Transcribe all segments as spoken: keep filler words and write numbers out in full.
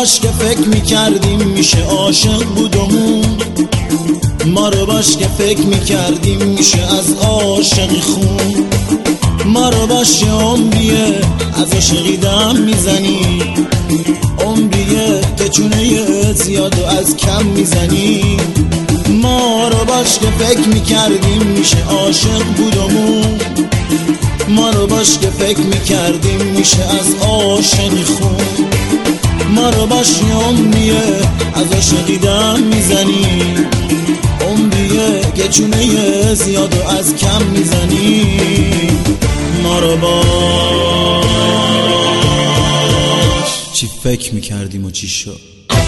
باش که فکر میکردیم میشه عاشق بودمون، ما رو باش که فکر میکردیم میشه از عاشقی خون، ما رو باش یه عمریه از عاشقی دم میزنی، عمریه که چونه زیاد و از کم میزنی. ما رو باش که فکر میکردیم میشه عاشق بودمون، ما رو باش که فکر میکردیم میشه از عاشقی خون، ما رو باش یه عمریه از عاشقی دم میزنی، عمریه که چونه زیاد و از کم میزنی. ما رو باش چی فکر میکردیم و چی شد.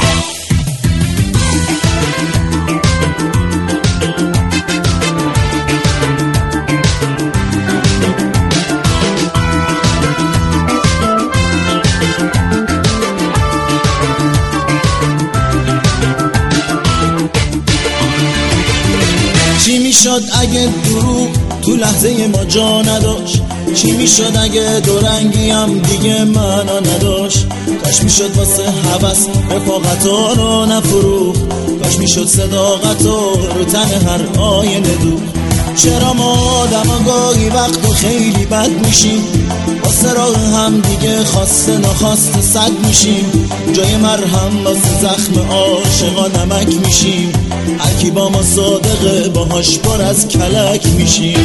چی میشد اگه دروغ تو لحظه ما جا نداشت؟ چی میشد اگه دورنگی هم دیگه معنا نداشت؟ کاش میشد واسه هوس رفاقتا رو نفروخت، کاش میشد صداقتا رو تن هر آینه دوخت. چرا ما آدم گاهی وقت خیلی بد میشیم، واسه راه هم دیگه خواسته نخواسته صد میشیم، جای مرهم واسه زخم عاشقا نمک میشیم، هر کی با ما صادقه باهاش پر از کلک میشیم.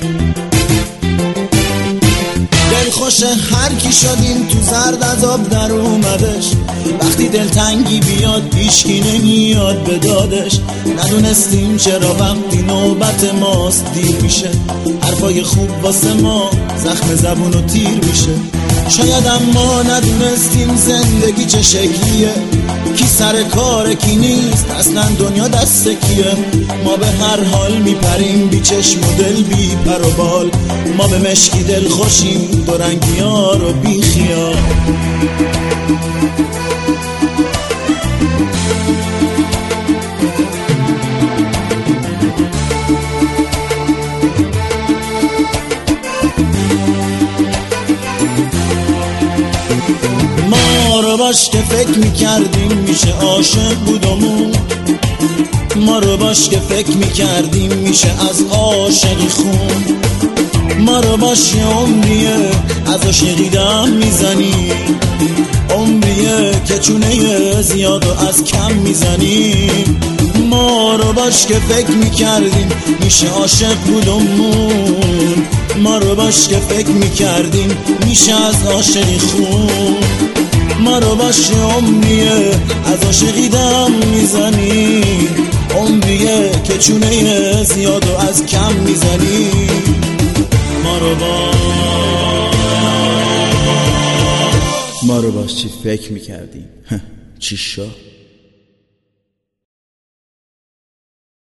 دل خوش هر کی شدیم تو زرد عذاب در اومدش، وقتی دلتنگی بیاد هیچکی نمیاد به دادش. ندونستیم چرا وقتی نوبت ماست دیر میشه، حرفای خوب واسه ما زخم زبون و تیر میشه. شاید اما ندونستیم زندگی چه شکلیه، کی سر کار کی نیست اصلا دنیا دست کیه. ما به هر حال میپریم بی چشم و دل بی پر و بال، ما به مشکی دل خوشیم دو رنگی ها رو بی خیال. ما رو باش که فکر میکردیم میشه عاشق بودمون، ما رو باش که فکر میکردیم میشه از عاشقی خون، ما رو باش یه عمریه از عاشقی دم میزنی، عمریه که چونه زیاد و از کم میزنی. ما رو باش که فکر میکردیم میشه عاشق بودمون، ما رو باش که فکر میکردیم میشه از عاشقی خون، ما رو باش یه عمریه از عاشقی دم میزنی، عمریه که چونه زیاد و از کم میزنی. ما رو باش ما رو باش چی فکر میکردیم چی شد.